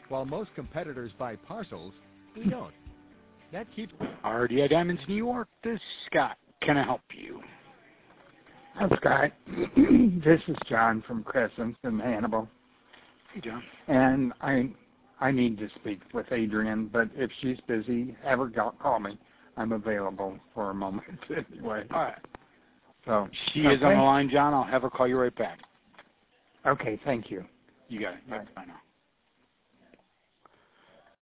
While most competitors buy parcels, we don't. That keeps... RDI Diamonds, New York, this is Scott. Can I help you? Hi, Scott. This is John from Crescent in Hannibal. Hey, John. And I need to speak with Adrian, but if she's busy, have her call me. I'm available for a moment anyway. All right. So she is on the line, John. I'll have her call you right back. Okay, thank you. You got it. Bye. Bye now.